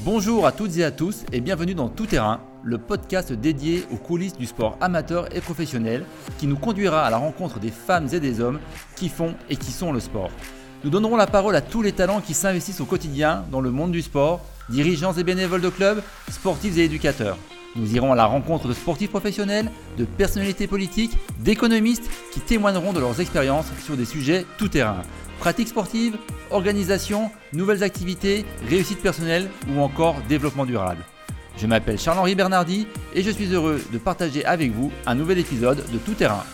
Bonjour à toutes et à tous et bienvenue dans Tout Terrain, le podcast dédié aux coulisses du sport amateur et professionnel qui nous conduira à la rencontre des femmes et des hommes qui font et qui sont le sport. Nous donnerons la parole à tous les talents qui s'investissent au quotidien dans le monde du sport, dirigeants et bénévoles de clubs, sportifs et éducateurs. Nous irons à la rencontre de sportifs professionnels, de personnalités politiques, d'économistes qui témoigneront de leurs expériences sur des sujets tout terrain. Pratiques sportives, organisation, nouvelles activités, réussite personnelle ou encore développement durable. Je m'appelle Charles-Henri Bernardi et je suis heureux de partager avec vous un nouvel épisode de Tout Terrain.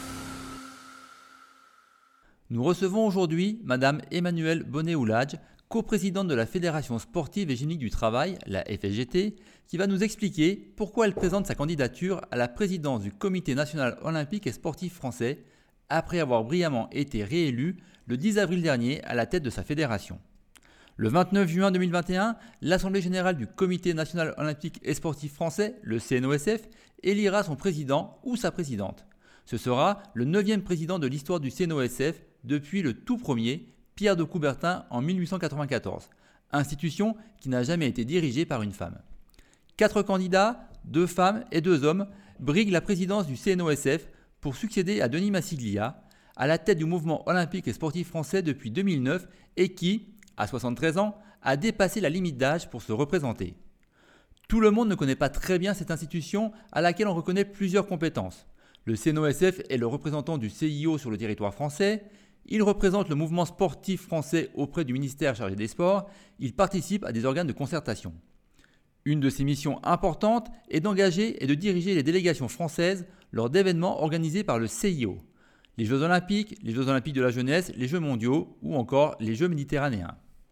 Nous recevons aujourd'hui Madame Emmanuelle Bonnet-Oulage, coprésidente de la Fédération sportive et gynécologique du travail, la FSGT, qui va nous expliquer pourquoi elle présente sa candidature à la présidence du Comité national olympique et sportif français, après avoir brillamment été réélue le 10 avril dernier à la tête de sa fédération. Le 29 juin 2021, l'Assemblée générale du Comité national olympique et sportif français, le CNOSF, élira son président ou sa présidente. Ce sera le 9e président de l'histoire du CNOSF depuis le tout premier, Pierre de Coubertin en 1894, institution qui n'a jamais été dirigée par une femme. 4 candidats, 2 femmes et 2 hommes, briguent la présidence du CNOSF pour succéder à Denis Massiglia, à la tête du mouvement olympique et sportif français depuis 2009 et qui, à 73 ans, a dépassé la limite d'âge pour se représenter. Tout le monde ne connaît pas très bien cette institution à laquelle on reconnaît plusieurs compétences. Le CNOSF est le représentant du CIO sur le territoire français, il représente le mouvement sportif français auprès du ministère chargé des sports, il participe à des organes de concertation. Une de ses missions importantes est d'engager et de diriger les délégations françaises lors d'événements organisés par le CIO. Les Jeux Olympiques de la jeunesse, les Jeux mondiaux ou encore les Jeux méditerranéens.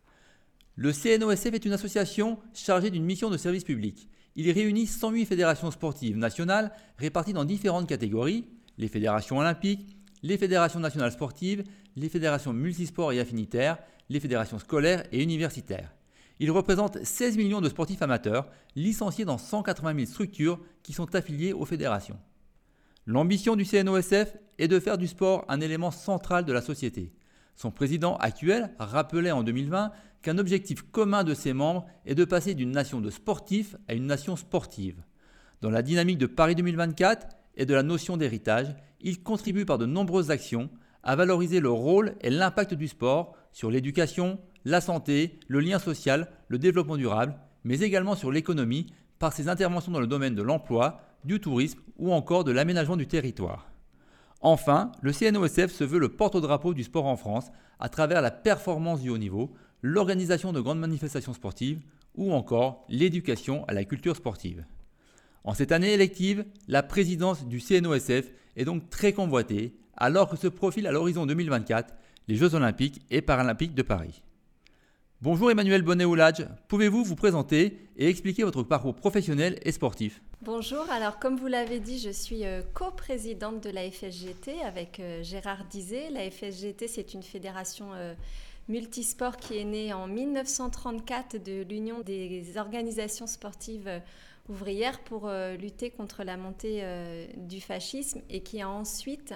Le CNOSF est une association chargée d'une mission de service public. Il réunit 108 fédérations sportives nationales réparties dans différentes catégories, les fédérations olympiques, les fédérations nationales sportives, les fédérations multisports et affinitaires, les fédérations scolaires et universitaires. Il représente 16 millions de sportifs amateurs licenciés dans 180 000 structures qui sont affiliées aux fédérations. L'ambition du CNOSF est de faire du sport un élément central de la société. Son président actuel rappelait en 2020 qu'un objectif commun de ses membres est de passer d'une nation de sportifs à une nation sportive. Dans la dynamique de Paris 2024 et de la notion d'héritage, il contribue par de nombreuses actions à valoriser le rôle et l'impact du sport sur l'éducation, la santé, le lien social, le développement durable, mais également sur l'économie par ses interventions dans le domaine de l'emploi, du tourisme ou encore de l'aménagement du territoire. Enfin, le CNOSF se veut le porte-drapeau du sport en France à travers la performance du haut niveau, l'organisation de grandes manifestations sportives ou encore l'éducation à la culture sportive. En cette année élective, la présidence du CNOSF est donc très convoitée alors que se profilent à l'horizon 2024 les Jeux Olympiques et Paralympiques de Paris. Bonjour Emmanuelle Bonnet-Oulage, pouvez-vous vous présenter et expliquer votre parcours professionnel et sportif ? Bonjour, alors comme vous l'avez dit, je suis coprésidente de la FSGT avec Gérard Dizet. La FSGT, c'est une fédération multisport qui est née en 1934 de l'Union des organisations sportives ouvrières pour lutter contre la montée du fascisme et qui a ensuite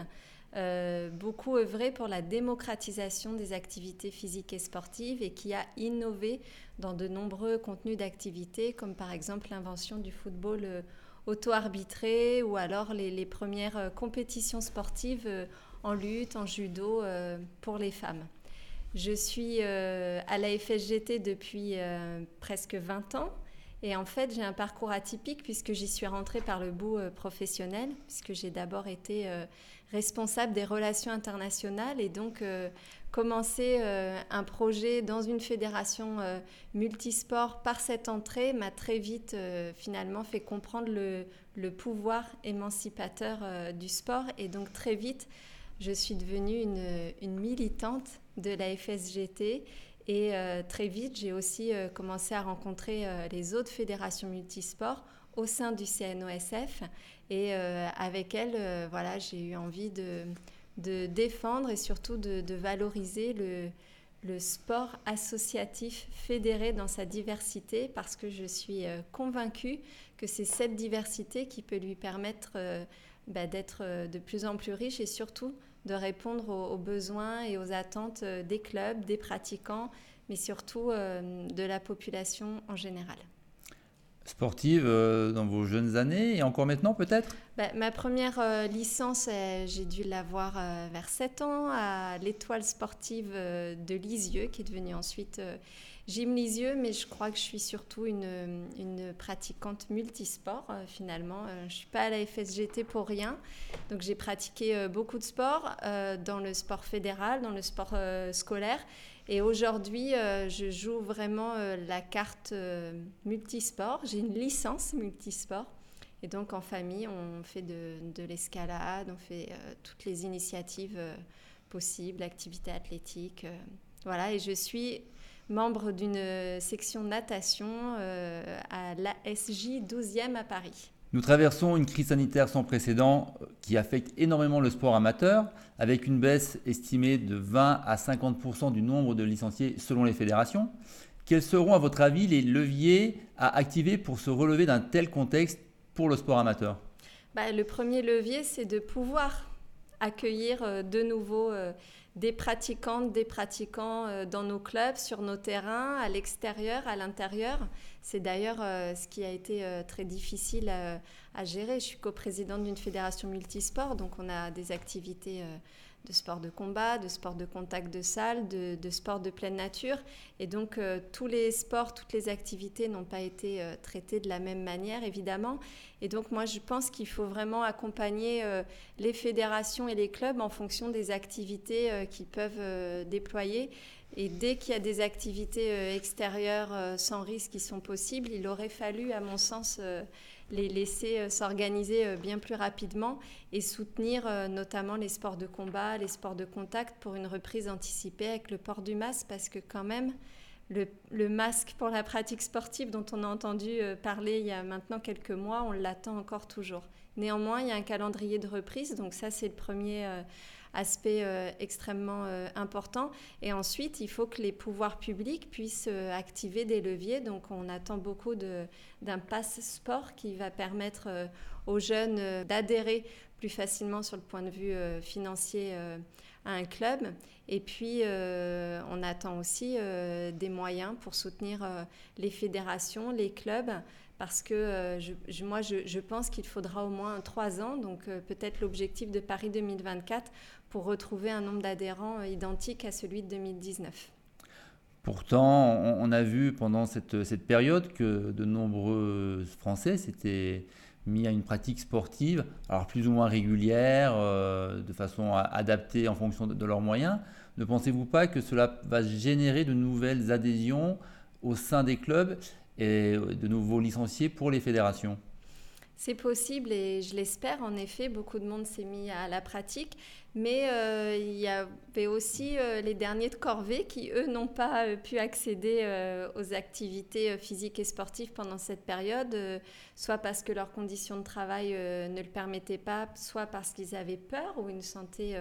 beaucoup œuvré pour la démocratisation des activités physiques et sportives et qui a innové dans de nombreux contenus d'activités comme par exemple l'invention du football auto-arbitré ou alors les premières compétitions sportives en lutte, en judo pour les femmes. Je suis à la FSGT depuis presque 20 ans. Et en fait, j'ai un parcours atypique puisque j'y suis rentrée par le bout professionnel, puisque j'ai d'abord été responsable des relations internationales et donc commencer un projet dans une fédération multisport par cette entrée m'a très vite finalement fait comprendre le pouvoir émancipateur du sport. Et donc très vite, je suis devenue une militante de la FSGT. Et très vite, j'ai aussi commencé à rencontrer les autres fédérations multisports au sein du CNOSF. Et avec elles, j'ai eu envie de défendre et surtout de valoriser le sport associatif fédéré dans sa diversité parce que je suis convaincue que c'est cette diversité qui peut lui permettre d'être de plus en plus riche et surtout de répondre aux besoins et aux attentes des clubs, des pratiquants, mais surtout de la population en général. sportive dans vos jeunes années et encore maintenant peut-être? Ma première licence, j'ai dû l'avoir vers 7 ans à l'Étoile sportive de Lisieux, qui est devenue ensuite Gym Lisieux, mais je crois que je suis surtout une pratiquante multisport finalement. Je ne suis pas à la FSGT pour rien, donc j'ai pratiqué beaucoup de sports dans le sport fédéral, dans le sport scolaire. Et aujourd'hui, je joue vraiment la carte multisport. J'ai une licence multisport. Et donc, en famille, on fait de l'escalade, on fait toutes les initiatives possibles, activités athlétiques. Voilà, et je suis membre d'une section natation à l'ASJ 12e à Paris. Nous traversons une crise sanitaire sans précédent qui affecte énormément le sport amateur, avec une baisse estimée de 20 à 50% du nombre de licenciés selon les fédérations. Quels seront à votre avis les leviers à activer pour se relever d'un tel contexte pour le sport amateur? Le premier levier, c'est de pouvoir accueillir de nouveau des pratiquantes, des pratiquants dans nos clubs, sur nos terrains, à l'extérieur, à l'intérieur. C'est d'ailleurs ce qui a été très difficile à gérer. Je suis coprésidente d'une fédération multisport, donc on a des activités de sport de combat, de sport de contact de salle, de sport de pleine nature. Et donc tous les sports, toutes les activités n'ont pas été traitées de la même manière, évidemment. Et donc moi, je pense qu'il faut vraiment accompagner les fédérations et les clubs en fonction des activités qu'ils peuvent déployer. Et dès qu'il y a des activités extérieures sans risque qui sont possibles, il aurait fallu, à mon sens, les laisser s'organiser bien plus rapidement et soutenir notamment les sports de combat, les sports de contact pour une reprise anticipée avec le port du masque, parce que quand même, le masque pour la pratique sportive dont on a entendu parler il y a maintenant quelques mois, on l'attend encore toujours. Néanmoins, il y a un calendrier de reprise, donc ça c'est le premier aspect extrêmement important. Et ensuite, il faut que les pouvoirs publics puissent activer des leviers. Donc on attend beaucoup d'un pass sport qui va permettre aux jeunes d'adhérer plus facilement sur le point de vue financier à un club. Et puis, on attend aussi des moyens pour soutenir les fédérations, les clubs, parce que moi, je pense qu'il faudra au moins 3 ans, donc peut-être l'objectif de Paris 2024, pour retrouver un nombre d'adhérents identique à celui de 2019. Pourtant, on a vu pendant cette période que de nombreux Français s'étaient mis à une pratique sportive, alors plus ou moins régulière, de façon adaptée en fonction de leurs moyens. Ne pensez-vous pas que cela va générer de nouvelles adhésions au sein des clubs et de nouveaux licenciés pour les fédérations? C'est possible et je l'espère. En effet, beaucoup de monde s'est mis à la pratique. Mais il y avait aussi les derniers de corvée qui, eux, n'ont pas pu accéder aux activités physiques et sportives pendant cette période, soit parce que leurs conditions de travail ne le permettaient pas, soit parce qu'ils avaient peur ou une santé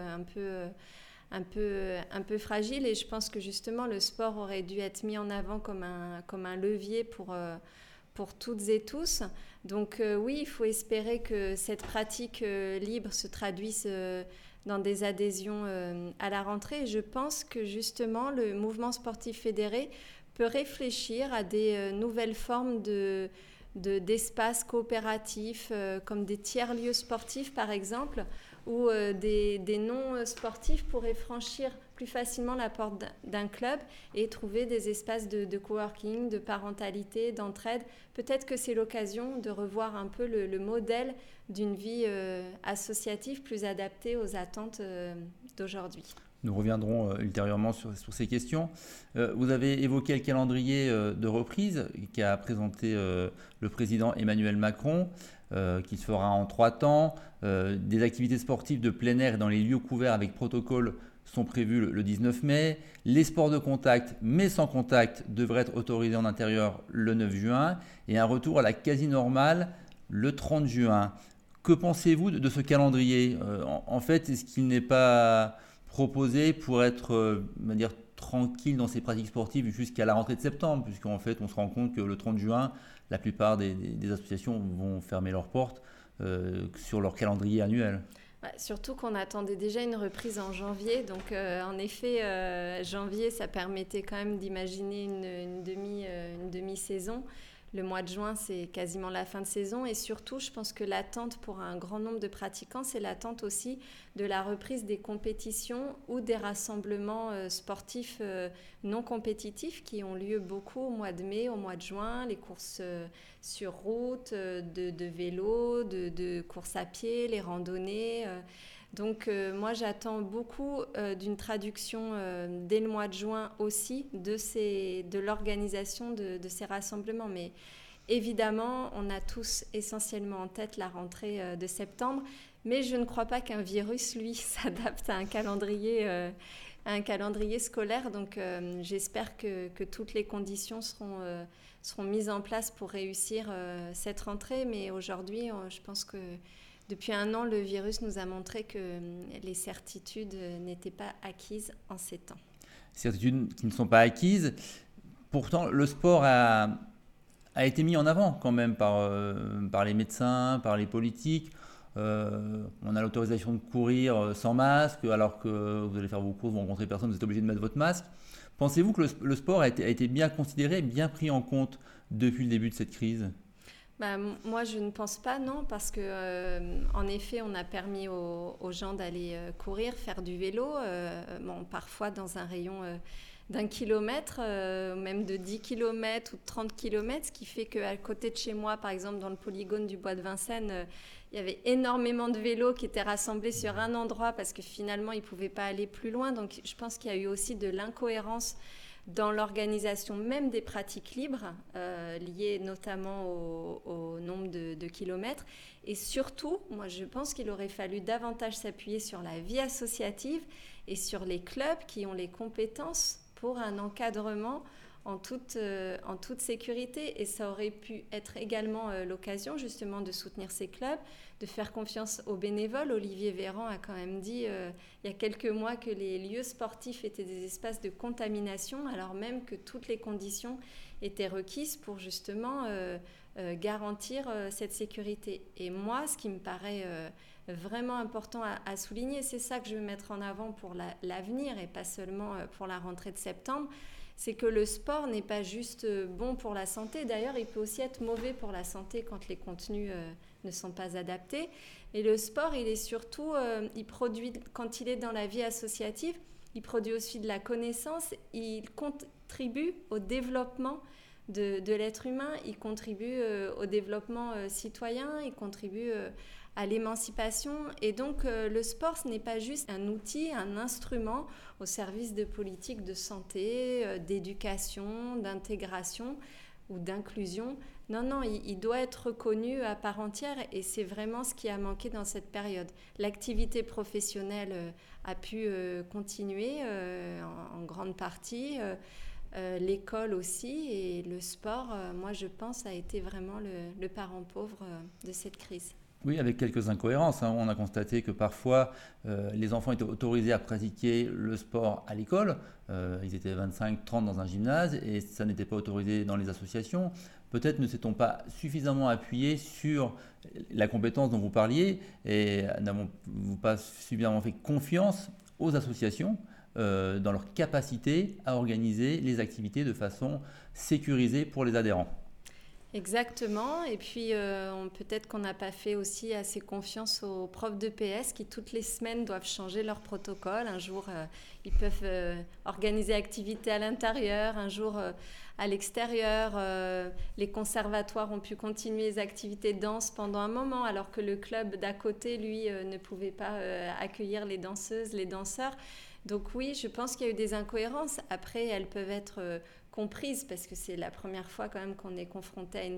un peu fragile. Et je pense que justement, le sport aurait dû être mis en avant comme un levier pour toutes et tous. Donc oui, il faut espérer que cette pratique libre se traduise dans des adhésions à la rentrée. Et je pense que justement, le mouvement sportif fédéré peut réfléchir à des nouvelles formes d'espaces coopératifs, comme des tiers-lieux sportifs par exemple, où des non-sportifs pourraient franchir plus facilement la porte d'un club et trouver des espaces de coworking, de parentalité, d'entraide. Peut-être que c'est l'occasion de revoir un peu le modèle d'une vie associative plus adaptée aux attentes d'aujourd'hui. Nous reviendrons ultérieurement sur ces questions. Vous avez évoqué le calendrier de reprise qu'a présenté le président Emmanuel Macron, qui se fera en 3 temps. Des activités sportives de plein air dans les lieux couverts avec protocole sont prévus le 19 mai. Les sports de contact, mais sans contact, devraient être autorisés en intérieur le 9 juin. Et un retour à la quasi-normale le 30 juin. Que pensez-vous de ce calendrier ? En fait, est-ce qu'il n'est pas proposé pour être tranquille dans ses pratiques sportives jusqu'à la rentrée de septembre, puisqu'en fait on se rend compte que le 30 juin, la plupart des associations vont fermer leurs portes sur leur calendrier annuel. Surtout qu'on attendait déjà une reprise en janvier, donc en effet janvier ça permettait quand même d'imaginer une demi-saison. le mois de juin, c'est quasiment la fin de saison. Et surtout, je pense que l'attente pour un grand nombre de pratiquants, c'est l'attente aussi de la reprise des compétitions ou des rassemblements sportifs non compétitifs qui ont lieu beaucoup au mois de mai, au mois de juin, les courses sur route, de vélo, de courses à pied, les randonnées. Donc moi j'attends beaucoup d'une traduction dès le mois de juin aussi de l'organisation de ces rassemblements. Mais évidemment, on a tous essentiellement en tête la rentrée de septembre, mais je ne crois pas qu'un virus, lui, s'adapte à un calendrier scolaire. Donc j'espère que toutes les conditions seront mises en place pour réussir cette rentrée. Mais aujourd'hui, je pense que depuis un an, le virus nous a montré que les certitudes n'étaient pas acquises en ces temps. Certitudes qui ne sont pas acquises. Pourtant, le sport a été mis en avant quand même par les médecins, par les politiques. On a l'autorisation de courir sans masque, alors que vous allez faire vos courses, vous rencontrez personne, vous êtes obligé de mettre votre masque. Pensez-vous que le sport a été bien considéré, bien pris en compte depuis le début de cette crise ? Moi, je ne pense pas, non, parce que en effet, on a permis aux gens d'aller courir, faire du vélo, parfois dans un rayon d'1 kilomètre, même de 10 kilomètres ou de 30 kilomètres, ce qui fait qu'à côté de chez moi, par exemple, dans le polygone du Bois de Vincennes, il y avait énormément de vélos qui étaient rassemblés sur un endroit parce que finalement, ils ne pouvaient pas aller plus loin. Donc, je pense qu'il y a eu aussi de l'incohérence dans l'organisation même des pratiques libres, liées notamment au nombre de kilomètres. Et surtout, moi je pense qu'il aurait fallu davantage s'appuyer sur la vie associative et sur les clubs qui ont les compétences pour un encadrement en toute sécurité. Et ça aurait pu être également l'occasion justement de soutenir ces clubs, de faire confiance aux bénévoles. Olivier Véran a quand même dit il y a quelques mois que les lieux sportifs étaient des espaces de contamination, alors même que toutes les conditions étaient requises pour justement garantir cette sécurité. Et moi, ce qui me paraît vraiment important à souligner, c'est ça que je veux mettre en avant pour l'avenir et pas seulement pour la rentrée de septembre, c'est que le sport n'est pas juste bon pour la santé. D'ailleurs, il peut aussi être mauvais pour la santé quand les contenus ne sont pas adaptés. Et le sport, il est surtout, il produit, quand il est dans la vie associative, il produit aussi de la connaissance, il contribue au développement de l'être humain, il contribue au développement citoyen, il contribue à l'émancipation. Et donc, le sport, ce n'est pas juste un outil, un instrument au service de politiques de santé, d'éducation, d'intégration ou d'inclusion. Non, il doit être reconnu à part entière et c'est vraiment ce qui a manqué dans cette période. L'activité professionnelle a pu continuer en grande partie, l'école aussi, et le sport, moi je pense, a été vraiment le parent pauvre de cette crise. Oui, avec quelques incohérences. On a constaté que parfois, les enfants étaient autorisés à pratiquer le sport à l'école. Ils étaient 25-30 dans un gymnase et ça n'était pas autorisé dans les associations. Peut-être ne s'est-on pas suffisamment appuyé sur la compétence dont vous parliez et n'avons-vous pas suffisamment fait confiance aux associations dans leur capacité à organiser les activités de façon sécurisée pour les adhérents. Exactement, et puis peut-être qu'on n'a pas fait aussi assez confiance aux profs de PS qui toutes les semaines doivent changer leur protocole. Un jour, ils peuvent organiser activités à l'intérieur, un jour à l'extérieur. Les conservatoires ont pu continuer les activités de danse pendant un moment, alors que le club d'à côté, lui, ne pouvait pas accueillir les danseuses, les danseurs. Donc oui, je pense qu'il y a eu des incohérences. Après, elles peuvent être comprises parce que c'est la première fois quand même qu'on est confronté à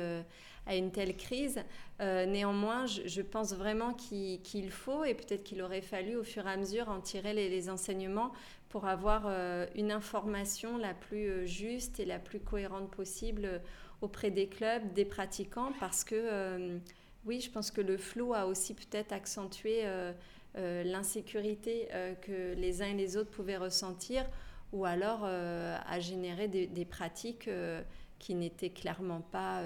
une telle crise. Néanmoins, je pense vraiment qu'il faut et peut-être qu'il aurait fallu au fur et à mesure en tirer les enseignements pour avoir une information la plus juste et la plus cohérente possible auprès des clubs, des pratiquants, parce que oui, je pense que le flou a aussi peut-être accentué l'insécurité que les uns et les autres pouvaient ressentir, ou alors à générer des pratiques qui n'étaient clairement pas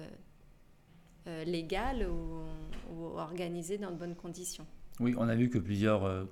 légales ou organisées dans de bonnes conditions. Oui, on a vu que plusieurs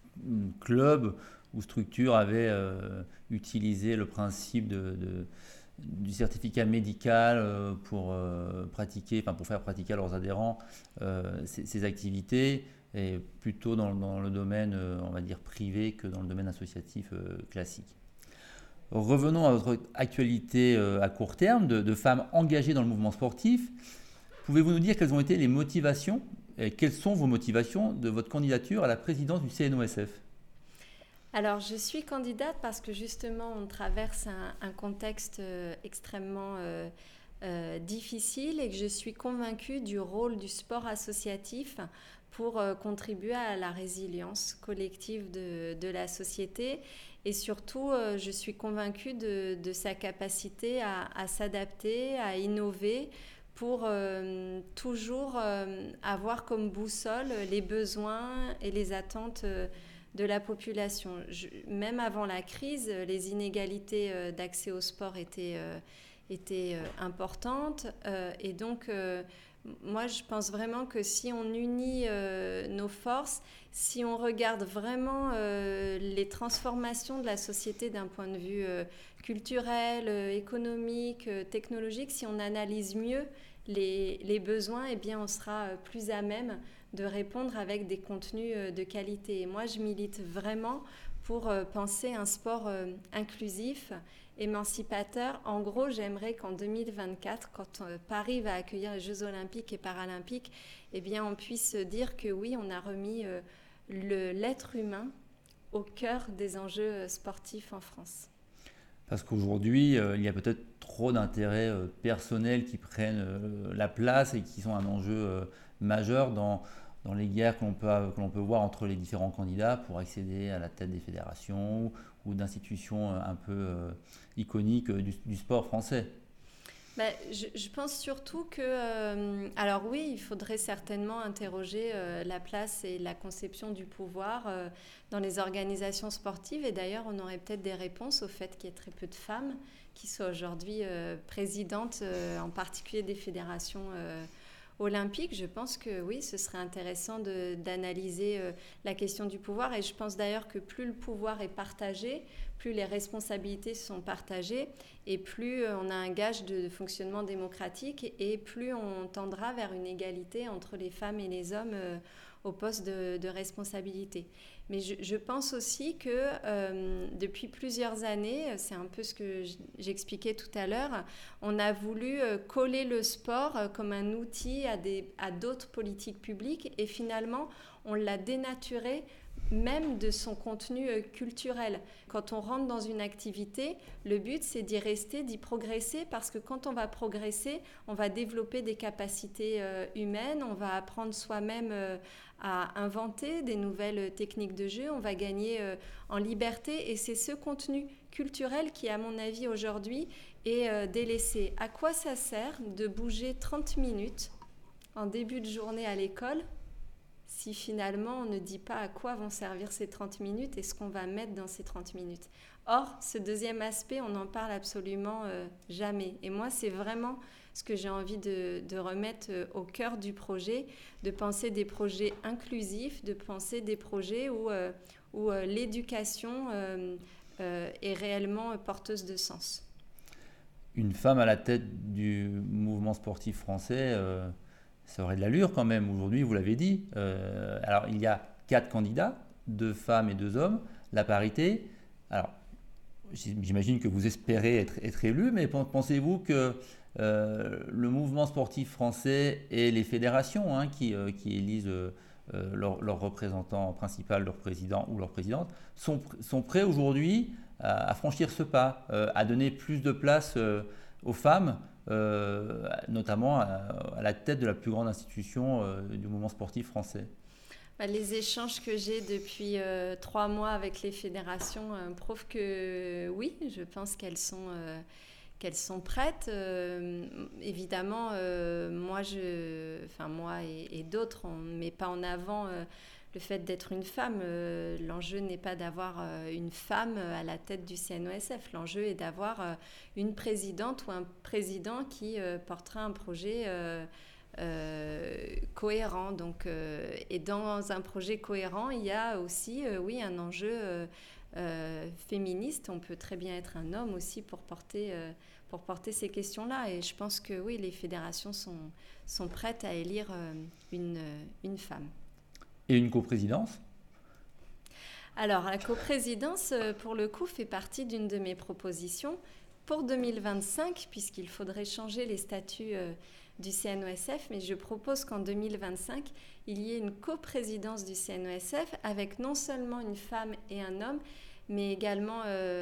clubs ou structures avaient utilisé le principe du certificat médical pour pour faire pratiquer à leurs adhérents ces activités, et plutôt dans le domaine, on va dire, privé que dans le domaine associatif classique. Revenons à votre actualité à court terme de femmes engagées dans le mouvement sportif. Pouvez-vous nous dire quelles ont été les motivations et quelles sont vos motivations de votre candidature à la présidence du CNOSF? Alors, je suis candidate parce que justement, on traverse un contexte extrêmement difficile et que je suis convaincue du rôle du sport associatif pour contribuer à la résilience collective de la société. Et surtout, je suis convaincue de sa capacité à s'adapter, à innover pour toujours avoir comme boussole les besoins et les attentes de la population. Même avant la crise, les inégalités d'accès au sport étaient importantes. Et donc, moi, je pense vraiment que si on unit nos forces, si on regarde vraiment les transformations de la société d'un point de vue culturel, économique, technologique, si on analyse mieux les besoins, eh bien, on sera plus à même de répondre avec des contenus de qualité. Et moi, je milite vraiment pour penser un sport inclusif, émancipateur. En gros, j'aimerais qu'en 2024, quand Paris va accueillir les Jeux Olympiques et Paralympiques, eh bien, on puisse dire que oui, on a remis l'être humain au cœur des enjeux sportifs en France. Parce qu'aujourd'hui, il y a peut-être trop d'intérêts personnels qui prennent la place et qui sont un enjeu majeur dans les guerres que l'on peut voir entre les différents candidats pour accéder à la tête des fédérations ou d'institutions un peu iconiques du sport français. Je pense surtout que, alors oui, il faudrait certainement interroger la place et la conception du pouvoir dans les organisations sportives. Et d'ailleurs, on aurait peut-être des réponses au fait qu'il y ait très peu de femmes qui soient aujourd'hui présidentes, en particulier des fédérations olympiques. Je pense que oui, ce serait intéressant d'analyser la question du pouvoir. Et je pense d'ailleurs que plus le pouvoir est partagé, plus les responsabilités sont partagées et plus on a un gage de fonctionnement démocratique et plus on tendra vers une égalité entre les femmes et les hommes au poste de responsabilité. Mais je pense aussi que depuis plusieurs années, c'est un peu ce que j'expliquais tout à l'heure, on a voulu coller le sport comme un outil à d'autres politiques publiques et finalement on l'a dénaturé même de son contenu culturel. Quand on rentre dans une activité, le but c'est d'y rester, d'y progresser, parce que quand on va progresser, on va développer des capacités humaines, on va apprendre soi-même à inventer des nouvelles techniques de jeu, on va gagner en liberté, et c'est ce contenu culturel qui, à mon avis, aujourd'hui est délaissé. À quoi ça sert de bouger 30 minutes en début de journée à l'école si finalement on ne dit pas à quoi vont servir ces 30 minutes et ce qu'on va mettre dans ces 30 minutes. Or, ce deuxième aspect, on n'en parle absolument jamais. Et moi, c'est vraiment ce que j'ai envie de remettre au cœur du projet, de penser des projets inclusifs, de penser des projets où l'éducation est réellement porteuse de sens. Une femme à la tête du mouvement sportif français, ça aurait de l'allure quand même. Aujourd'hui, vous l'avez dit. Alors, il y a 4 candidats, 2 femmes et 2 hommes, la parité. Alors, j'imagine que vous espérez être élu, mais pensez-vous que le mouvement sportif français et les fédérations qui élisent leur représentant principal, leur président ou leur présidente, sont prêts aujourd'hui à franchir ce pas, à donner plus de place aux femmes, notamment à la tête de la plus grande institution du mouvement sportif français? Les échanges que j'ai depuis 3 mois avec les fédérations prouvent que oui, je pense qu'elles sont prêtes. Évidemment, moi et d'autres, on ne met pas en avant le fait d'être une femme. L'enjeu n'est pas d'avoir une femme à la tête du CNOSF. L'enjeu est d'avoir une présidente ou un président qui portera un projet cohérent. Donc, et dans un projet cohérent, il y a aussi un enjeu féministe. On peut très bien être un homme aussi pour porter pour porter ces questions-là. Et je pense que oui, les fédérations sont prêtes à élire une femme. Et une coprésidence? Alors, la coprésidence, pour le coup, fait partie d'une de mes propositions pour 2025, puisqu'il faudrait changer les statuts du CNOSF, mais je propose qu'en 2025, il y ait une coprésidence du CNOSF avec non seulement une femme et un homme, mais également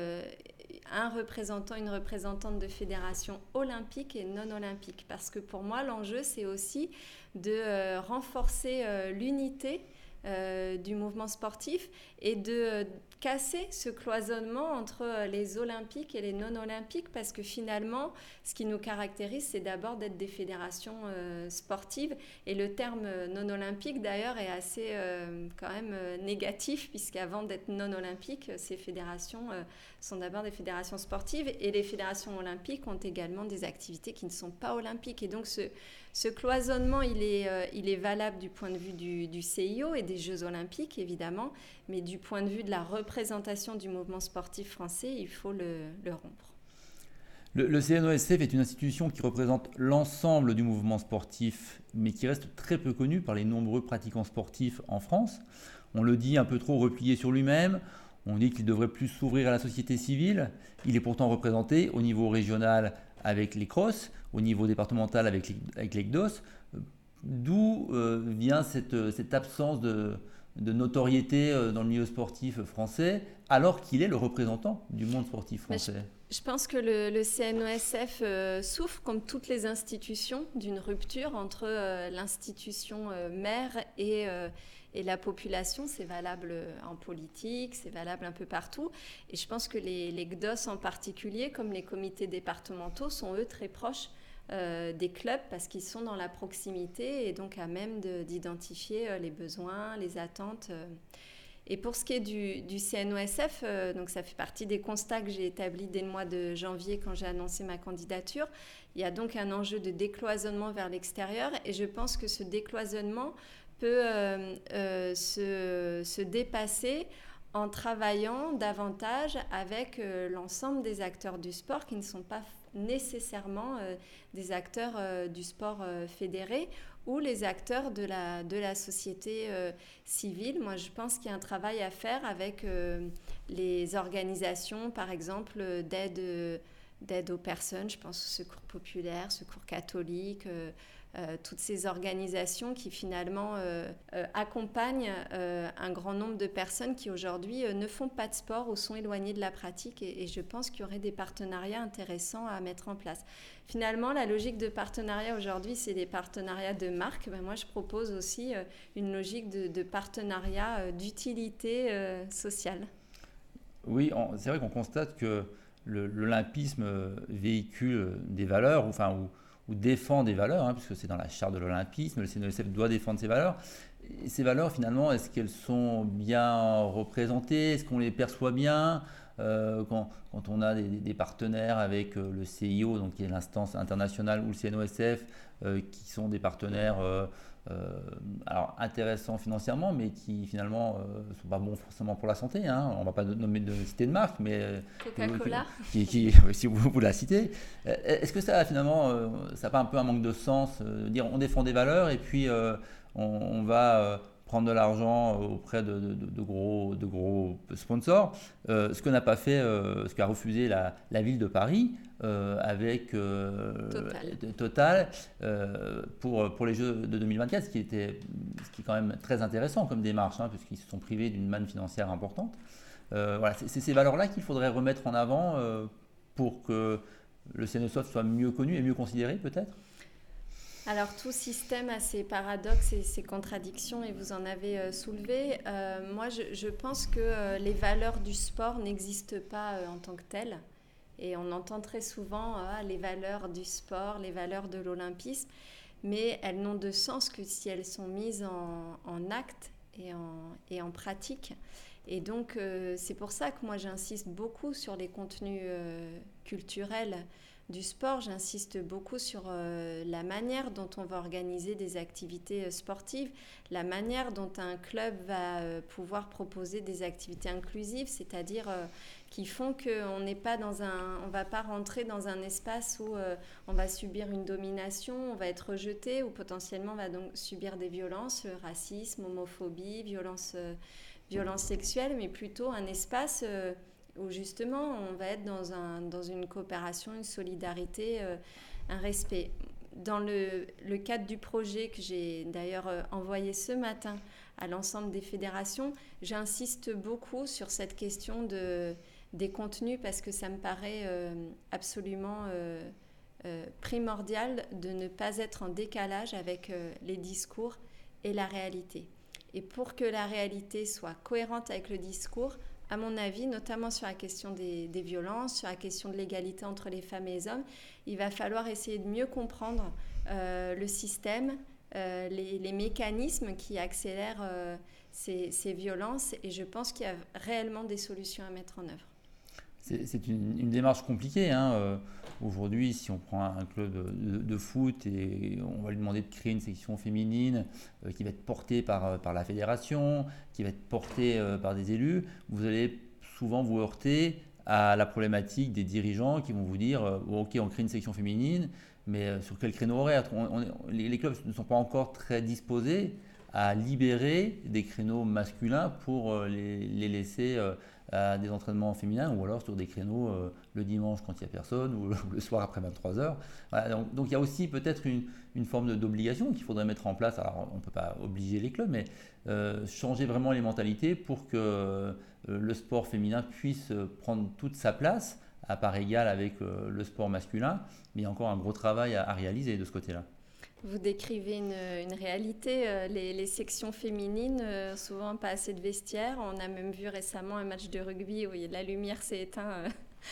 un représentant, une représentante de fédération olympique et non olympique. Parce que pour moi, l'enjeu, c'est aussi de renforcer l'unité du mouvement sportif et de casser ce cloisonnement entre les olympiques et les non-olympiques, parce que finalement, ce qui nous caractérise, c'est d'abord d'être des fédérations sportives. Et le terme non-olympique, d'ailleurs, est assez quand même négatif, puisqu'avant d'être non-olympiques, ces fédérations sont d'abord des fédérations sportives, et les fédérations olympiques ont également des activités qui ne sont pas olympiques. Et donc, ce cloisonnement, il est valable du point de vue du CIO et des Jeux olympiques, évidemment, mais du point de vue de la représentation du mouvement sportif français, il faut le rompre. Le CNOSF est une institution qui représente l'ensemble du mouvement sportif, mais qui reste très peu connue par les nombreux pratiquants sportifs en France. On le dit un peu trop replié sur lui-même, on dit qu'il devrait plus s'ouvrir à la société civile. Il est pourtant représenté au niveau régional avec les CROSS, au niveau départemental avec les CDOS. D'où vient cette absence de notoriété dans le milieu sportif français, alors qu'il est le représentant du monde sportif français? Je pense que le CNOSF souffre, comme toutes les institutions, d'une rupture entre l'institution mère et la population. C'est valable en politique, c'est valable un peu partout. Et je pense que les CDOS en particulier, comme les comités départementaux, sont eux très proches des clubs, parce qu'ils sont dans la proximité et donc à même d'identifier les besoins, les attentes. Et pour ce qui est du CNOSF, donc ça fait partie des constats que j'ai établis dès le mois de janvier quand j'ai annoncé ma candidature. Il y a donc un enjeu de décloisonnement vers l'extérieur, et je pense que ce décloisonnement peut se dépasser en travaillant davantage avec l'ensemble des acteurs du sport qui ne sont pas nécessairement des acteurs du sport fédéré ou les acteurs de la société civile. Moi, je pense qu'il y a un travail à faire avec les organisations, par exemple, d'aide aux personnes. Je pense au Secours populaire, Secours catholique, toutes ces organisations qui finalement accompagnent un grand nombre de personnes qui aujourd'hui ne font pas de sport ou sont éloignées de la pratique, et je pense qu'il y aurait des partenariats intéressants à mettre en place. Finalement, la logique de partenariat aujourd'hui, c'est des partenariats de marque. Moi, je propose aussi une logique de partenariat d'utilité sociale. Oui, c'est vrai qu'on constate que l'olympisme véhicule des valeurs, ou défend des valeurs, puisque c'est dans la charte de l'olympisme, le CNOSF doit défendre ces valeurs. Et ces valeurs, finalement, est-ce qu'elles sont bien représentées? Est-ce qu'on les perçoit bien quand on a des partenaires avec le CIO, donc qui est l'instance internationale, ou le CNOSF, qui sont des partenaires alors intéressants financièrement, mais qui finalement ne sont pas bons forcément pour la santé. On ne va pas citer de marque, mais Coca-Cola, si vous la citez. Est-ce que ça finalement, ça n'a pas un peu un manque de sens de dire on défend des valeurs et puis on va prendre de l'argent auprès de gros sponsors, ce que n'a pas fait, ce qu'a refusé la ville de Paris avec Total pour les Jeux de 2024, ce qui est quand même très intéressant comme démarche, puisqu'ils se sont privés d'une manne financière importante. Voilà, c'est ces valeurs-là qu'il faudrait remettre en avant pour que le CNOSF soit mieux connu et mieux considéré, peut-être. Alors, tout système a ses paradoxes et ses contradictions, et vous en avez soulevé. Moi, je pense que les valeurs du sport n'existent pas en tant que telles. Et on entend très souvent les valeurs du sport, les valeurs de l'olympisme, mais elles n'ont de sens que si elles sont mises en acte et en pratique. Et donc, c'est pour ça que moi, j'insiste beaucoup sur les contenus culturels du sport. J'insiste beaucoup sur la manière dont on va organiser des activités sportives, la manière dont un club va pouvoir proposer des activités inclusives, c'est-à-dire qui font qu'on n'est pas on va pas rentrer dans un espace où on va subir une domination, on va être rejeté ou potentiellement on va donc subir des violences, racisme, homophobie, violence sexuelle, mais plutôt un espace où justement on va être dans une coopération, une solidarité, un respect. Dans le cadre du projet que j'ai d'ailleurs envoyé ce matin à l'ensemble des fédérations, j'insiste beaucoup sur cette question des contenus parce que ça me paraît absolument primordial de ne pas être en décalage avec les discours et la réalité. Et pour que la réalité soit cohérente avec le discours, à mon avis, notamment sur la question des violences, sur la question de l'égalité entre les femmes et les hommes, il va falloir essayer de mieux comprendre le système, les mécanismes qui accélèrent ces violences. Et je pense qu'il y a réellement des solutions à mettre en œuvre. C'est une démarche compliquée. Aujourd'hui, si on prend un club de foot et on va lui demander de créer une section féminine qui va être portée par la fédération, qui va être portée par des élus, vous allez souvent vous heurter à la problématique des dirigeants qui vont vous dire ok, on crée une section féminine, mais sur quel créneau horaire? Les clubs ne sont pas encore très disposés à libérer des créneaux masculins pour les laisser à des entraînements féminins ou alors sur des créneaux le dimanche quand il n'y a personne ou le soir après 23h. Voilà, donc il y a aussi peut-être une forme d'obligation qu'il faudrait mettre en place. Alors on ne peut pas obliger les clubs, mais changer vraiment les mentalités pour que le sport féminin puisse prendre toute sa place à part égale avec le sport masculin. Mais il y a encore un gros travail à réaliser de ce côté-là. Vous décrivez une réalité. Les sections féminines, souvent pas assez de vestiaires. On a même vu récemment un match de rugby où la lumière s'est éteinte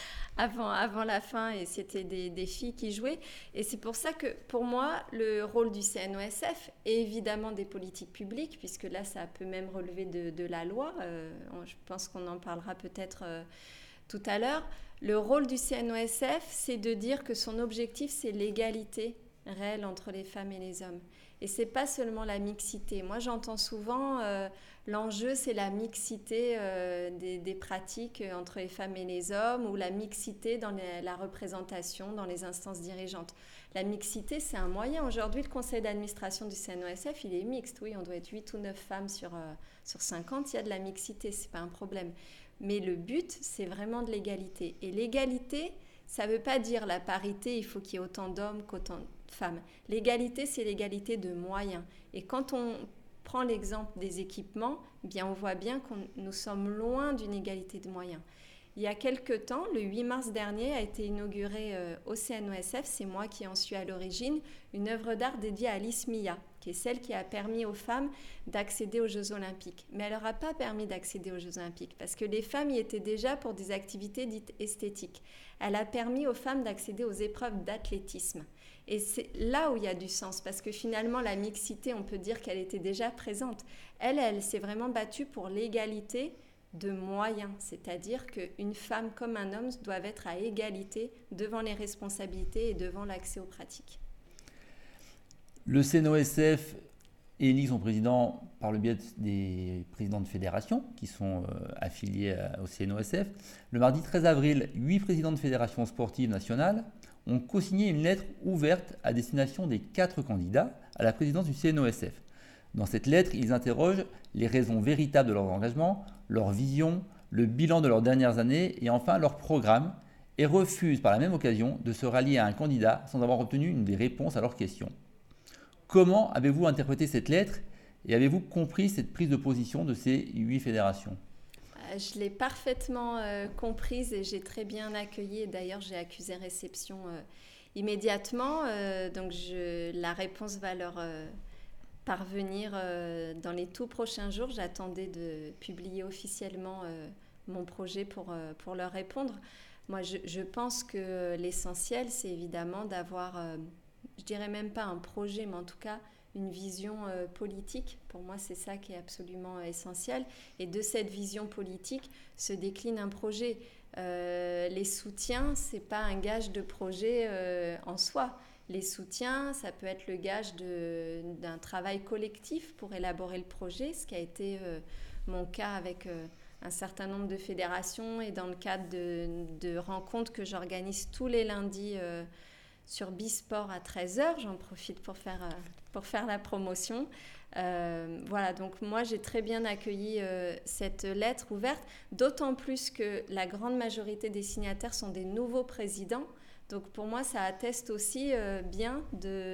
avant la fin et c'était des filles qui jouaient. Et c'est pour ça que, pour moi, le rôle du CNOSF est évidemment des politiques publiques, puisque là, ça peut même relever de la loi. Je pense qu'on en parlera peut-être tout à l'heure. Le rôle du CNOSF, c'est de dire que son objectif, c'est l'égalité réelle entre les femmes et les hommes. Et c'est pas seulement la mixité. Moi, j'entends souvent l'enjeu, c'est la mixité des pratiques entre les femmes et les hommes ou la mixité dans la représentation dans les instances dirigeantes. La mixité, c'est un moyen. Aujourd'hui, le conseil d'administration du CNOSF, il est mixte. Oui, on doit être 8 ou 9 femmes sur 50. Il y a de la mixité, c'est pas un problème. Mais le but, c'est vraiment de l'égalité. Et l'égalité, ça ne veut pas dire la parité, il faut qu'il y ait autant d'hommes qu'autant de femmes. L'égalité, c'est l'égalité de moyens. Et quand on prend l'exemple des équipements, eh bien on voit bien que nous sommes loin d'une égalité de moyens. Il y a quelque temps, le 8 mars dernier, a été inaugurée au CNOSF, c'est moi qui en suis à l'origine, une œuvre d'art dédiée à Alice Mia, qui est celle qui a permis aux femmes d'accéder aux Jeux Olympiques. Mais elle leur a pas permis d'accéder aux Jeux Olympiques, parce que les femmes y étaient déjà pour des activités dites esthétiques. Elle a permis aux femmes d'accéder aux épreuves d'athlétisme. Et c'est là où il y a du sens, parce que finalement, la mixité, on peut dire qu'elle était déjà présente. Elle s'est vraiment battue pour l'égalité de moyens, c'est-à-dire qu'une femme comme un homme doivent être à égalité devant les responsabilités et devant l'accès aux pratiques. Le CNOSF élit son président par le biais des présidents de fédérations qui sont affiliés au CNOSF. Le mardi 13 avril, 8 présidents de fédérations sportives nationales ont co-signé une lettre ouverte à destination des 4 candidats à la présidence du CNOSF. Dans cette lettre, ils interrogent les raisons véritables de leur engagement, leur vision, le bilan de leurs dernières années et enfin leur programme et refusent par la même occasion de se rallier à un candidat sans avoir obtenu une des réponses à leurs questions. Comment avez-vous interprété cette lettre et avez-vous compris cette prise de position de ces 8 fédérations ? Je l'ai parfaitement comprise et j'ai très bien accueilli. D'ailleurs, j'ai accusé réception immédiatement. Donc, la réponse va leur parvenir dans les tout prochains jours. J'attendais de publier officiellement mon projet pour leur répondre. Moi, je pense que l'essentiel, c'est évidemment d'avoir, je dirais même pas un projet, mais en tout cas une vision politique. Pour moi, c'est ça qui est absolument essentiel. Et de cette vision politique se décline un projet. Les soutiens, ce n'est pas un gage de projet en soi. Les soutiens, ça peut être le gage d'un travail collectif pour élaborer le projet, ce qui a été mon cas avec un certain nombre de fédérations et dans le cadre de rencontres que j'organise tous les lundis sur Bisport à 13h. J'en profite pour faire la promotion. Voilà, donc moi j'ai très bien accueilli cette lettre ouverte, d'autant plus que la grande majorité des signataires sont des nouveaux présidents. Donc pour moi ça atteste aussi bien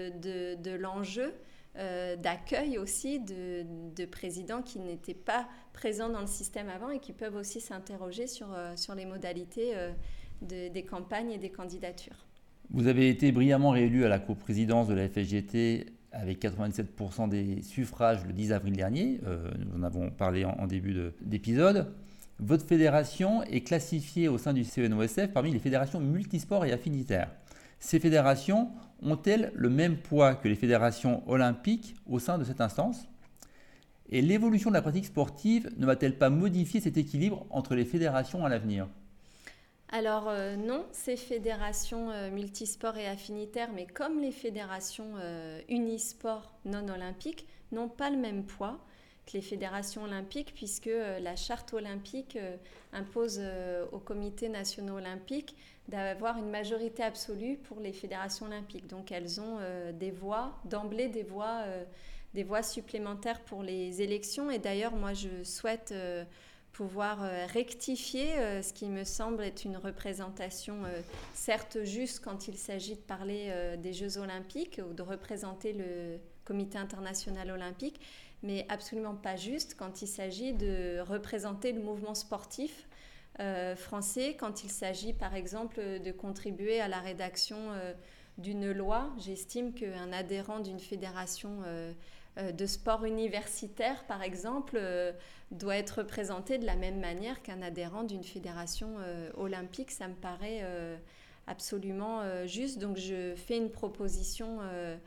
de l'enjeu d'accueil aussi de présidents qui n'étaient pas présents dans le système avant et qui peuvent aussi s'interroger sur les modalités des campagnes et des candidatures. Vous avez été brillamment réélu à la coprésidence de la FSGT avec 97% des suffrages le 10 avril dernier. Nous en avons parlé en début d'épisode. Votre fédération est classifiée au sein du CNOSF parmi les fédérations multisports et affinitaires. Ces fédérations ont-elles le même poids que les fédérations olympiques au sein de cette instance ? Et l'évolution de la pratique sportive ne va-t-elle pas modifier cet équilibre entre les fédérations à l'avenir ? Alors non, ces fédérations multisports et affinitaires, mais comme les fédérations unisports non olympiques, n'ont pas le même poids que les fédérations olympiques, puisque la charte olympique impose aux comités nationaux olympiques d'avoir une majorité absolue pour les fédérations olympiques. Donc elles ont d'emblée des voix supplémentaires pour les élections. Et d'ailleurs, moi je souhaite pouvoir rectifier ce qui me semble être une représentation certes juste quand il s'agit de parler des Jeux olympiques ou de représenter le Comité international olympique, mais absolument pas juste quand il s'agit de représenter le mouvement sportif français, quand il s'agit par exemple de contribuer à la rédaction d'une loi. J'estime qu'un adhérent d'une fédération de sport universitaire, par exemple, doit être représenté de la même manière qu'un adhérent d'une fédération olympique. Ça me paraît absolument juste. Donc, je fais une proposition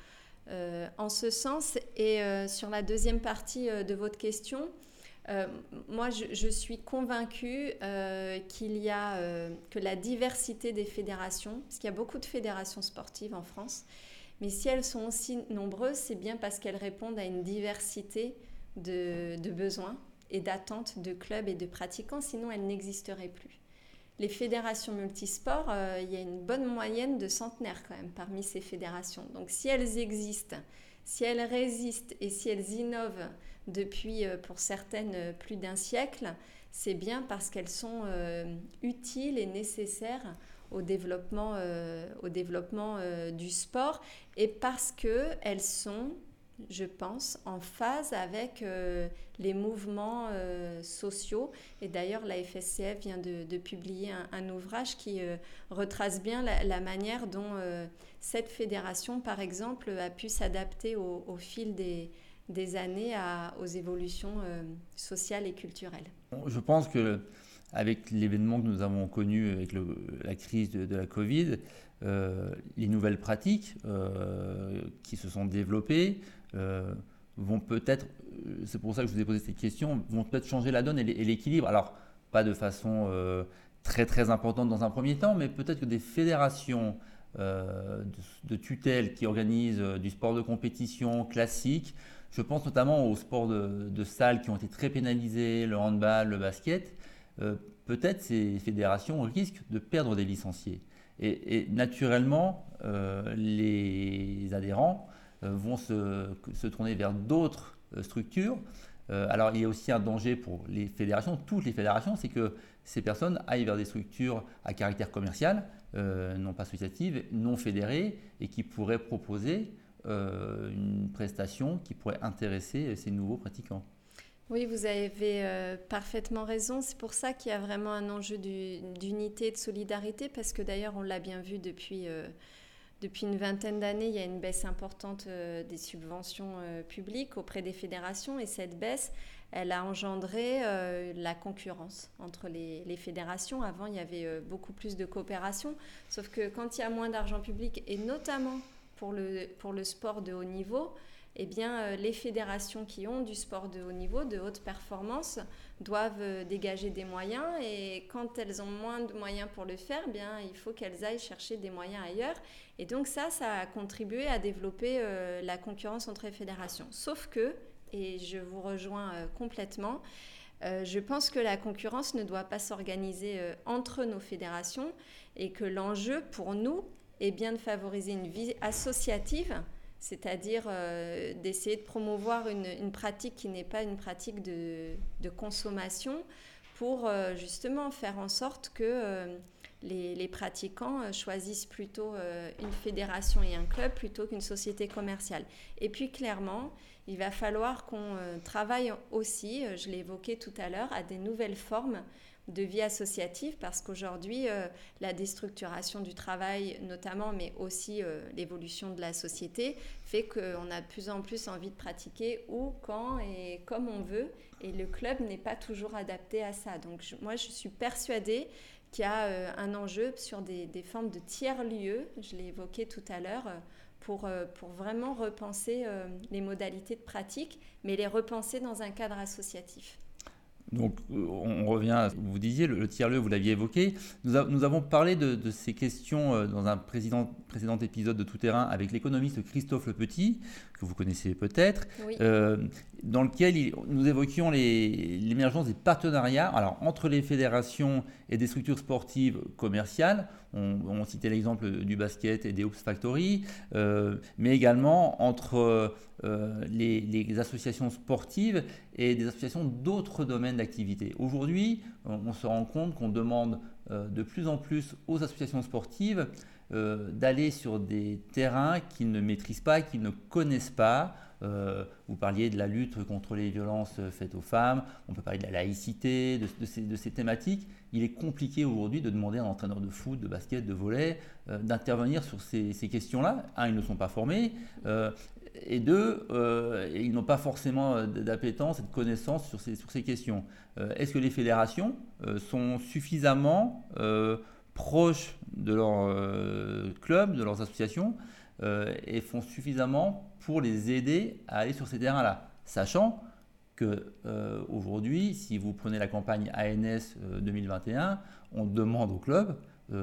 en ce sens. Et sur la deuxième partie de votre question, moi, je suis convaincue que la diversité des fédérations, parce qu'il y a beaucoup de fédérations sportives en France, mais si elles sont aussi nombreuses, c'est bien parce qu'elles répondent à une diversité de besoins et d'attentes de clubs et de pratiquants, sinon elles n'existeraient plus. Les fédérations multisports, il y a une bonne moyenne de centenaires quand même parmi ces fédérations. Donc si elles existent, si elles résistent et si elles innovent depuis, pour certaines, plus d'1 siècle, c'est bien parce qu'elles sont utiles et nécessaires au développement du sport et parce qu'elles sont, je pense, en phase avec les mouvements sociaux. Et d'ailleurs, la FSCF vient de publier un ouvrage qui retrace bien la manière dont cette fédération, par exemple, a pu s'adapter au fil des années aux évolutions sociales et culturelles. Je pense qu'avec l'événement que nous avons connu avec la crise de la Covid, les nouvelles pratiques qui se sont développées vont peut-être, c'est pour ça que je vous ai posé cette question, vont peut-être changer la donne et l'équilibre. Alors, pas de façon très très importante dans un premier temps, mais peut-être que des fédérations de tutelle qui organisent du sport de compétition classique, je pense notamment aux sports de salle qui ont été très pénalisés, le handball, le basket, peut-être ces fédérations risquent de perdre des licenciés. Et naturellement, les adhérents vont se tourner vers d'autres structures. Alors, il y a aussi un danger pour les fédérations, toutes les fédérations, c'est que ces personnes aillent vers des structures à caractère commercial, non pas associatives, non fédérées, et qui pourraient proposer une prestation qui pourrait intéresser ces nouveaux pratiquants. Oui, vous avez parfaitement raison. C'est pour ça qu'il y a vraiment un enjeu d'unité et de solidarité, parce que d'ailleurs, on l'a bien vu depuis une vingtaine d'années, il y a une baisse importante des subventions publiques auprès des fédérations, et cette baisse, elle a engendré la concurrence entre les fédérations. Avant, il y avait beaucoup plus de coopération, sauf que quand il y a moins d'argent public, et notamment pour le sport de haut niveau, eh bien, les fédérations qui ont du sport de haut niveau, de haute performance, doivent dégager des moyens. Et quand elles ont moins de moyens pour le faire, eh bien, il faut qu'elles aillent chercher des moyens ailleurs. Et donc ça a contribué à développer la concurrence entre les fédérations. Sauf que, et je vous rejoins complètement, je pense que la concurrence ne doit pas s'organiser entre nos fédérations et que l'enjeu pour nous est bien de favoriser une vie associative, c'est-à-dire d'essayer de promouvoir une pratique qui n'est pas une pratique de consommation pour justement faire en sorte que les pratiquants choisissent plutôt une fédération et un club plutôt qu'une société commerciale. Et puis clairement, il va falloir qu'on travaille aussi, je l'ai évoqué tout à l'heure, à des nouvelles formes de vie associative parce qu'aujourd'hui, la déstructuration du travail notamment, mais aussi l'évolution de la société, fait qu'on a de plus en plus envie de pratiquer où, quand et comme on veut. Et le club n'est pas toujours adapté à ça. Donc moi, je suis persuadée qu'il y a un enjeu sur des formes de tiers-lieux, je l'ai évoqué tout à l'heure, pour vraiment repenser les modalités de pratique, mais les repenser dans un cadre associatif. Donc, on revient à ce que vous disiez, le tiers-lieu, vous l'aviez évoqué. Nous avons parlé de ces questions dans un précédent épisode de Tout Terrain avec l'économiste Christophe Le Petit, que vous connaissez peut-être, Oui. dans lequel nous évoquions l'émergence des partenariats entre les fédérations et des structures sportives commerciales. On citait l'exemple du basket et des Hoops Factory, mais également entre les associations sportives et des associations d'autres domaines d'activité. Aujourd'hui, on se rend compte qu'on demande de plus en plus aux associations sportives d'aller sur des terrains qu'ils ne maîtrisent pas, qu'ils ne connaissent pas. Vous parliez de la lutte contre les violences faites aux femmes, on peut parler de la laïcité, de ces thématiques. Il est compliqué aujourd'hui de demander à un entraîneur de foot, de basket, de volley d'intervenir sur ces questions-là. Un, ils ne sont pas formés, et deux, ils n'ont pas forcément d'appétence et de connaissances sur ces questions. Est-ce que les fédérations sont suffisamment proches de leurs clubs, de leurs associations, et font suffisamment pour les aider à aller sur ces terrains-là, sachant que aujourd'hui, si vous prenez la campagne ANS 2021, on demande aux clubs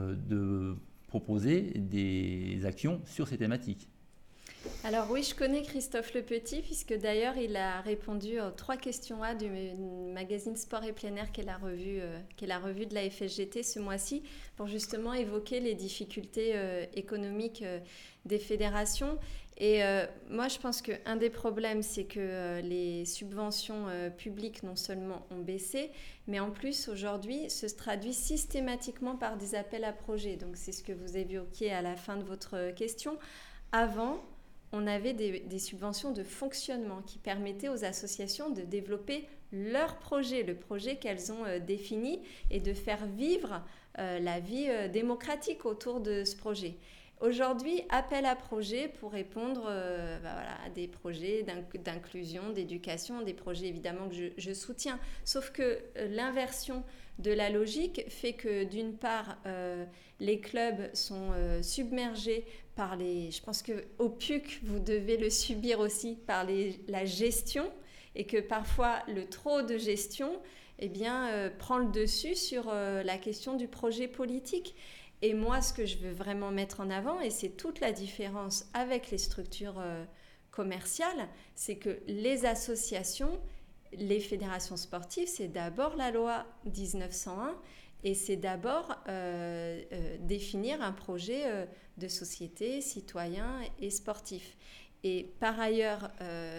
de proposer des actions sur ces thématiques. Alors oui, je connais Christophe Le Petit, puisque d'ailleurs il a répondu aux 3 questions A du magazine Sport et Plein Air, qui est la revue de la FSGT ce mois-ci, pour justement évoquer les difficultés économiques des fédérations. Et moi, je pense qu'un des problèmes, c'est que les subventions publiques, non seulement ont baissé, mais en plus, aujourd'hui, se traduit systématiquement par des appels à projets. Donc, c'est ce que vous évoquiez à la fin de votre question. Avant, on avait des subventions de fonctionnement qui permettaient aux associations de développer leur projet, le projet qu'elles ont défini, et de faire vivre la vie démocratique autour de ce projet. Aujourd'hui, appel à projet pour répondre à des projets d'inclusion, d'éducation, des projets évidemment que je soutiens. Sauf que l'inversion de la logique fait que d'une part, les clubs sont submergés par je pense qu'au PUC, vous devez le subir aussi par la gestion, et que parfois le trop de gestion prend le dessus sur la question du projet politique. Et moi, ce que je veux vraiment mettre en avant, et c'est toute la différence avec les structures commerciales, c'est que les associations, les fédérations sportives, c'est d'abord la loi 1901, et c'est d'abord définir un projet de société, citoyen et sportif. Et par ailleurs,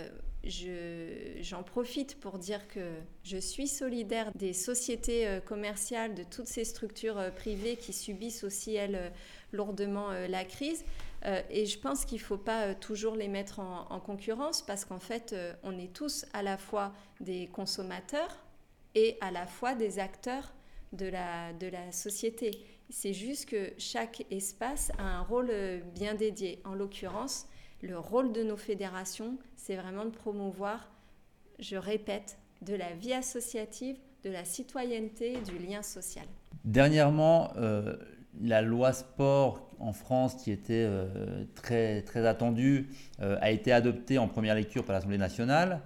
j'en profite pour dire que je suis solidaire des sociétés commerciales, de toutes ces structures privées qui subissent aussi, elles, lourdement la crise. Et je pense qu'il ne faut pas toujours les mettre en concurrence, parce qu'en fait, on est tous à la fois des consommateurs et à la fois des acteurs de la société. C'est juste que chaque espace a un rôle bien dédié. En l'occurrence, le rôle de nos fédérations, c'est vraiment de promouvoir, je répète, de la vie associative, de la citoyenneté, du lien social. Dernièrement, la loi sport en France, qui était très, très attendue, a été adoptée en première lecture par l'Assemblée nationale.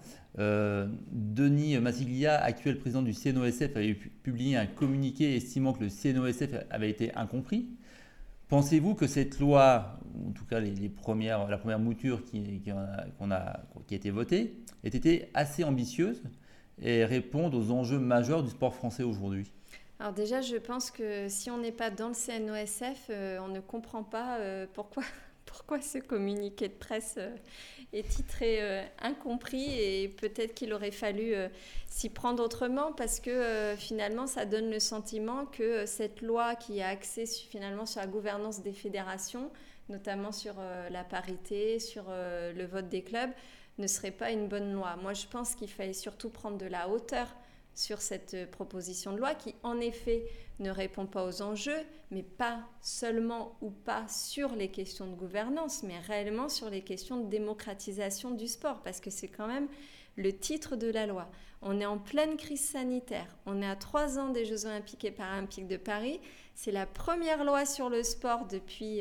Denis Massiglia, actuel président du CNOSF, avait publié un communiqué estimant que le CNOSF avait été incompris. Pensez-vous que cette loi, ou en tout cas la première mouture qui a été votée, ait été assez ambitieuse et réponde aux enjeux majeurs du sport français aujourd'hui? Alors déjà, je pense que si on n'est pas dans le CNOSF, on ne comprend pas pourquoi ce communiqué de presse est titré incompris, et peut-être qu'il aurait fallu s'y prendre autrement, parce que finalement, ça donne le sentiment que cette loi qui a axé finalement sur la gouvernance des fédérations, notamment sur la parité, sur le vote des clubs, ne serait pas une bonne loi. Moi, je pense qu'il fallait surtout prendre de la hauteur sur cette proposition de loi qui, en effet, ne répond pas aux enjeux, mais pas seulement ou pas sur les questions de gouvernance, mais réellement sur les questions de démocratisation du sport, parce que c'est quand même le titre de la loi. On est en pleine crise sanitaire, on est à 3 ans des Jeux Olympiques et Paralympiques de Paris, c'est la première loi sur le sport depuis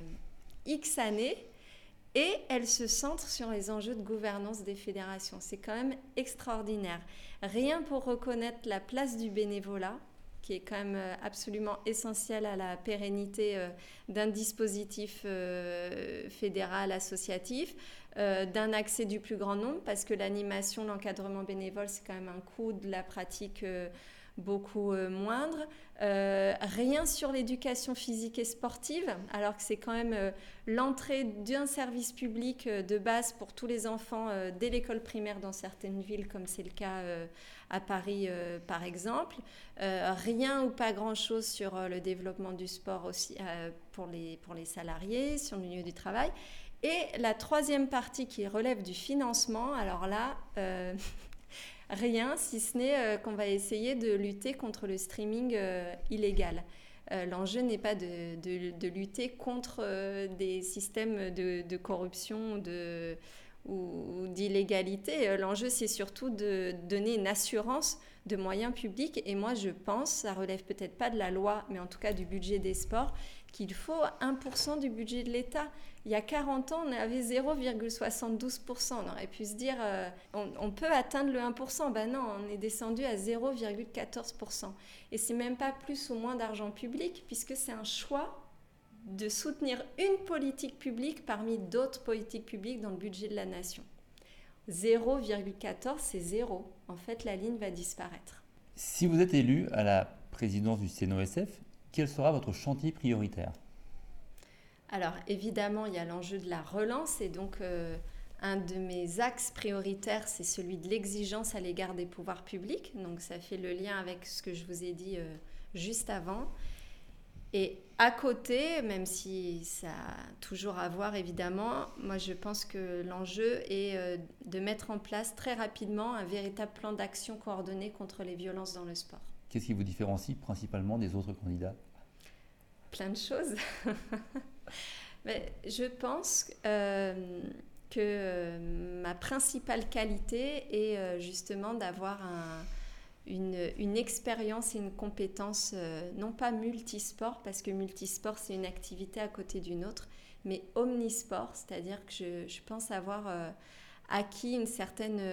X années, et elle se centre sur les enjeux de gouvernance des fédérations. C'est quand même extraordinaire. Rien pour reconnaître la place du bénévolat, qui est quand même absolument essentiel à la pérennité d'un dispositif fédéral associatif, d'un accès du plus grand nombre, parce que l'animation, l'encadrement bénévole, c'est quand même un coût de la pratique beaucoup moindre. Rien sur l'éducation physique et sportive, alors que c'est quand même l'entrée d'un service public de base pour tous les enfants dès l'école primaire dans certaines villes, comme c'est le cas à Paris par exemple. Rien ou pas grand-chose sur le développement du sport aussi pour les salariés, sur le milieu du travail. Et la troisième partie qui relève du financement, alors là... rien, si ce n'est qu'on va essayer de lutter contre le streaming illégal. L'enjeu n'est pas de lutter contre des systèmes de corruption ou d'illégalité. L'enjeu, c'est surtout de donner une assurance de moyens publics. Et moi, je pense, ça relève peut-être pas de la loi, mais en tout cas du budget des sports, qu'il faut 1% du budget de l'État. Il y a 40 ans, on avait 0,72%. On aurait pu se dire, on peut atteindre le 1%. Ben non, on est descendu à 0,14%. Et c'est même pas plus ou moins d'argent public, puisque c'est un choix de soutenir une politique publique parmi d'autres politiques publiques dans le budget de la nation. 0,14, c'est zéro. En fait, la ligne va disparaître. Si vous êtes élu à la présidence du CNOSF, quel sera votre chantier prioritaire ? Alors, évidemment, il y a l'enjeu de la relance, et donc un de mes axes prioritaires, c'est celui de l'exigence à l'égard des pouvoirs publics. Donc, ça fait le lien avec ce que je vous ai dit juste avant. Et à côté, même si ça a toujours à voir évidemment, moi je pense que l'enjeu est de mettre en place très rapidement un véritable plan d'action coordonné contre les violences dans le sport. Qu'est-ce qui vous différencie principalement des autres candidats ? Plein de choses. Mais je pense que ma principale qualité est justement d'avoir une expérience et une compétence, non pas multisport, parce que multisport c'est une activité à côté d'une autre, mais omnisport, c'est-à-dire que je pense avoir acquis une certaine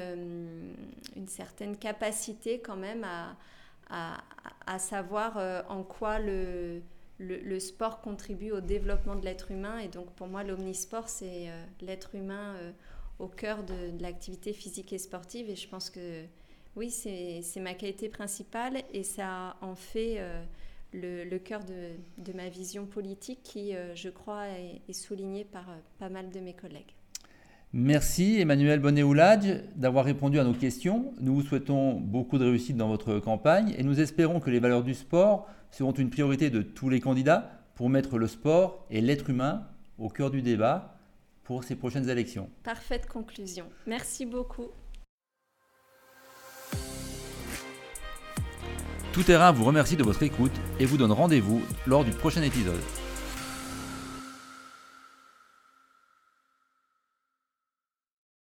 capacité quand même à savoir en quoi le sport contribue au développement de l'être humain. Et donc pour moi l'omnisport c'est l'être humain au cœur de l'activité physique et sportive, et je pense que oui, c'est ma qualité principale, et ça en fait le cœur de ma vision politique qui, je crois, est soulignée par pas mal de mes collègues. Merci Emmanuelle Bonnet-Oulage d'avoir répondu à nos questions. Nous vous souhaitons beaucoup de réussite dans votre campagne, et nous espérons que les valeurs du sport seront une priorité de tous les candidats pour mettre le sport et l'être humain au cœur du débat pour ces prochaines élections. Parfaite conclusion. Merci beaucoup. Tout Terrain vous remercie de votre écoute et vous donne rendez-vous lors du prochain épisode.